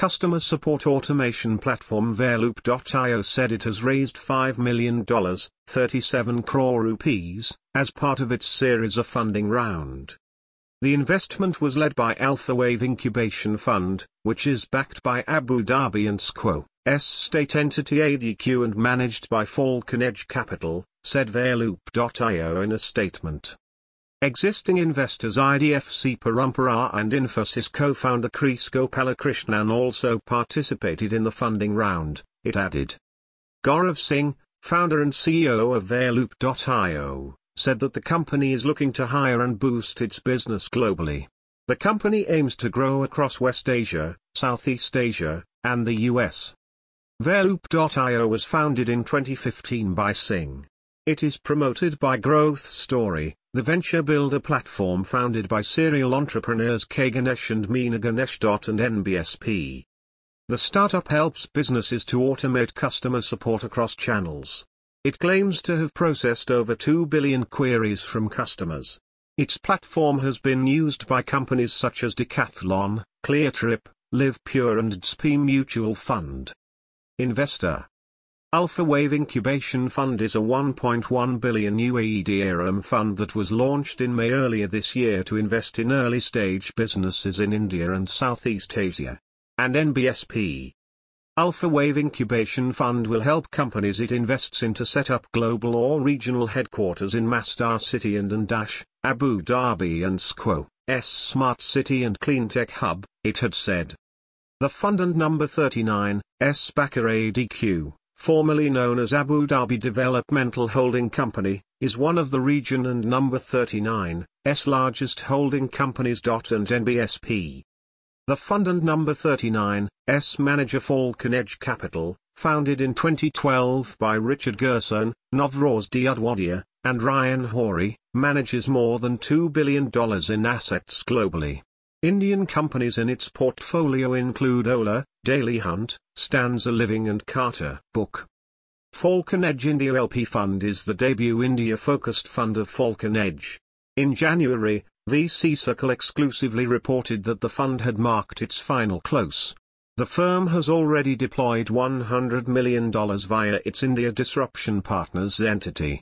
Customer support automation platform Veloop.io said it has raised $5 million, 37 crore rupees, as part of its series of funding round. The investment was led by Alpha Wave Incubation Fund, which is backed by Abu Dhabi and SQO's state entity ADQ and managed by Falcon Edge Capital, said Veloop.io in a statement. Existing investors IDFC Parampara and Infosys co-founder Chris Gopalakrishnan also participated in the funding round, it added. Gaurav Singh, founder and CEO of Veloop.io, said that the company is looking to hire and boost its business globally. The company aims to grow across West Asia, Southeast Asia, and the US. Veloop.io was founded in 2015 by Singh. It is promoted by Growth Story, the venture builder platform founded by serial entrepreneurs K. Ganesh and Meena Ganesh. And NBSP. The startup helps businesses to automate customer support across channels. It claims to have processed over 2 billion queries from customers. Its platform has been used by companies such as Decathlon, Cleartrip, LivePure and DSP Mutual Fund. Investor Alpha Wave Incubation Fund is a 1.1 billion UAE dirham fund that was launched in May earlier this year to invest in early-stage businesses in India and Southeast Asia. And NBSP. Alpha Wave Incubation Fund will help companies it invests in to set up global or regional headquarters in Masdar City and Dash, Abu Dhabi and SQO's Smart City and Cleantech Hub, it had said. The fund and number 39, backer ADQ, formerly known as Abu Dhabi Developmental Holding Company, is one of the region and number 39's largest holding companies. And NBSP. The fund and number 39's manager Falcon Edge Capital, founded in 2012 by Richard Gerson, Novroz Diadwadia, and Ryan Hori, manages more than $2 billion in assets globally. Indian companies in its portfolio include Ola, Daily Hunt, Stanza Living and Carter Book. Falcon Edge India LP Fund is the debut India-focused fund of Falcon Edge. In January, VC Circle exclusively reported that the fund had marked its final close. The firm has already deployed $100 million via its India Disruption Partners entity.